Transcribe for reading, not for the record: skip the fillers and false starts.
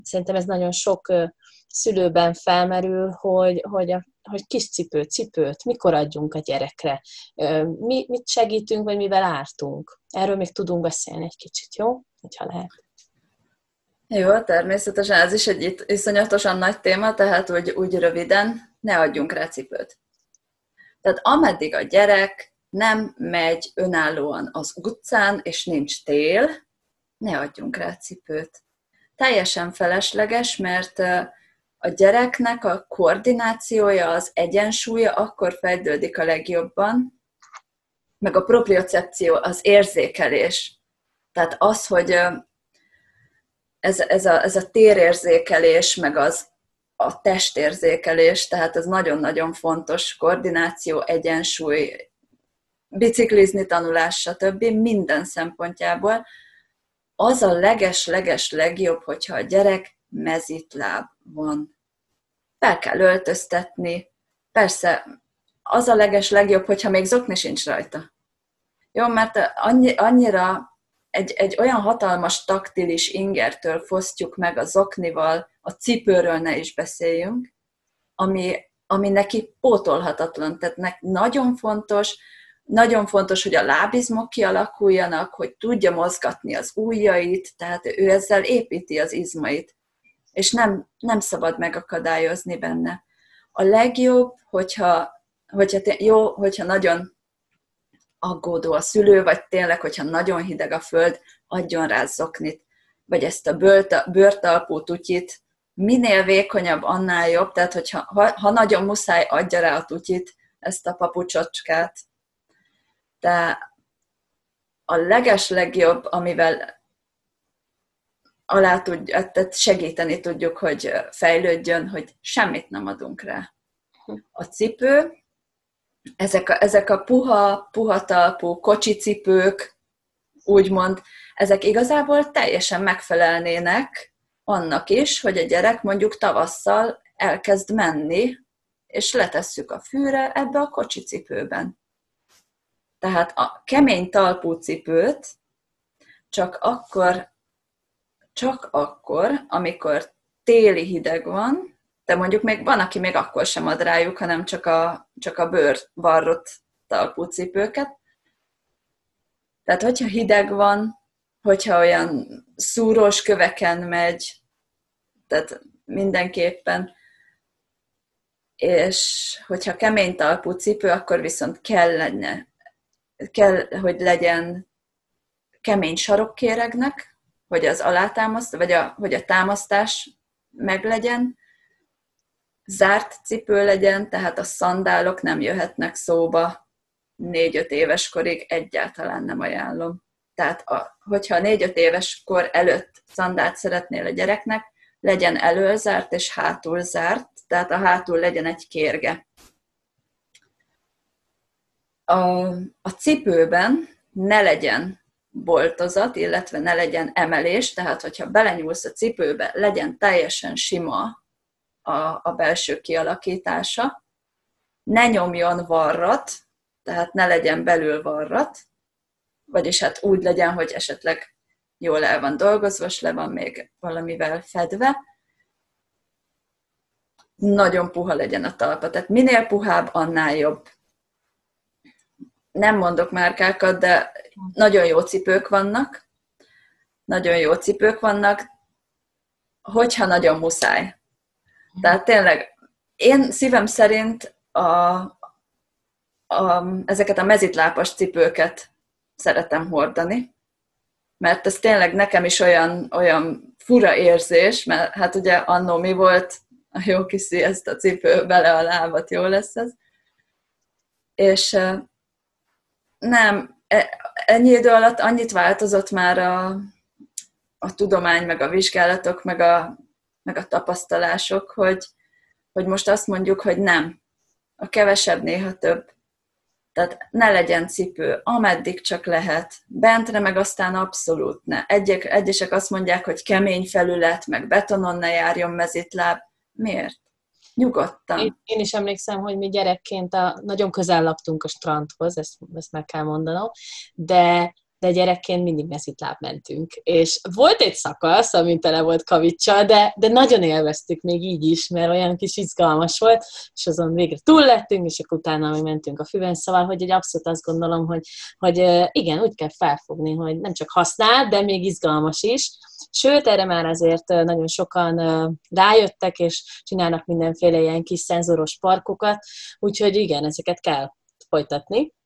Szerintem ez nagyon sok szülőben felmerül, hogy kis cipőt mikor adjunk a gyerekre. Mit segítünk, vagy mivel ártunk? Erről még tudunk beszélni egy kicsit, jó? Hogyha lehet. Jó, természetesen ez is egy iszonyatosan nagy téma, tehát úgy röviden, ne adjunk rá cipőt. Tehát ameddig a gyerek nem megy önállóan az utcán, és nincs tél, ne adjunk rá cipőt. Teljesen felesleges, mert a gyereknek a koordinációja, az egyensúlya akkor fejlődik a legjobban, meg a propriocepció, az érzékelés. Tehát az, hogy ez a térérzékelés, meg a testérzékelés, tehát ez nagyon-nagyon fontos, koordináció, egyensúly, biciklizni tanulás, stb. Minden szempontjából. Az a leges-leges legjobb, hogyha a gyerek mezitláb van. Fel kell öltöztetni. Persze, az a leges legjobb, hogyha még zokni sincs rajta. Jó, mert annyira egy olyan hatalmas taktilis ingertől fosztjuk meg a zoknival, a cipőről ne is beszéljünk, ami neki pótolhatatlan. Tehát nagyon fontos, hogy a lábizmok kialakuljanak, hogy tudja mozgatni az ujjait, tehát ő ezzel építi az izmait, és nem szabad megakadályozni benne. A legjobb, hogyha nagyon aggódó a szülő, vagy tényleg, hogyha nagyon hideg a föld, adjon rá zoknit, vagy ezt a bőrtalpú tutyit, minél vékonyabb, annál jobb, tehát ha nagyon muszáj, adja rá a tutyit, ezt a papucsocskát. De a legjobb, amivel tehát segíteni tudjuk, hogy fejlődjön, hogy semmit nem adunk rá. A cipő, ezek a puha talpú kocsicipők, úgymond, ezek igazából teljesen megfelelnének annak is, hogy a gyerek mondjuk tavasszal elkezd menni, és letesszük a fűre ebbe a kocsicipőben. Tehát a kemény talpú cipőt csak akkor, amikor téli hideg van, de mondjuk még van, aki még akkor sem ad rájuk, hanem csak a bőrvarrott talpú cipőket. Tehát, hogyha hideg van, hogyha olyan szúrós köveken megy, tehát mindenképpen, és hogyha kemény talpú cipő, akkor viszont kell, hogy legyen kemény sarokkéregnek, hogy az alátámaszt, vagy hogy a támasztás meglegyen, zárt cipő legyen, tehát a szandálok nem jöhetnek szóba 4-5 éves korig, egyáltalán nem ajánlom. Tehát, hogyha 4-5 éves kor előtt szandált szeretnél a gyereknek, legyen elölzárt és hátul zárt, tehát a hátul legyen egy kérge. A cipőben ne legyen boltozat, illetve ne legyen emelés, tehát hogyha belenyúlsz a cipőbe, legyen teljesen sima a belső kialakítása, ne nyomjon varrat, tehát ne legyen belül varrat, vagyis hát úgy legyen, hogy esetleg jól el van dolgozva, és le van még valamivel fedve. Nagyon puha legyen a talpa, tehát minél puhább, annál jobb. Nem mondok márkákat, de nagyon jó cipők vannak. Nagyon jó cipők vannak, hogyha nagyon muszáj. Tehát tényleg, én szívem szerint ezeket a mezitlábas cipőket szeretem hordani, mert ez tényleg nekem is olyan fura érzés, mert hát ugye annó mi volt, a jó kis sziaszta cipő, bele a lábat, jó lesz ez. És nem, ennyi idő alatt annyit változott már a tudomány, meg a vizsgálatok, meg a tapasztalások, hogy most azt mondjuk, hogy nem. A kevesebb néha több. Tehát ne legyen cipő, ameddig csak lehet. Bentre meg aztán abszolút ne. Egyesek azt mondják, hogy kemény felület, meg betonon ne járjon mezitláb. Miért? Nyugodtan. Én is emlékszem, hogy mi gyerekként nagyon közel laktunk a strandhoz, ezt meg kell mondanom, de de gyerekként mindig mezitláb mentünk. És volt egy szakasz, amin tele volt kavicsal, de nagyon élveztük még így is, mert olyan kis izgalmas volt, és azon végre túl lettünk, és akkor utána még mentünk a füven, szóval, hogy egy abszolút azt gondolom, hogy igen, úgy kell felfogni, hogy nem csak használt, de még izgalmas is. Sőt, erre már azért nagyon sokan rájöttek, és csinálnak mindenféle ilyen kis szenzoros parkokat, úgyhogy igen, ezeket kell folytatni.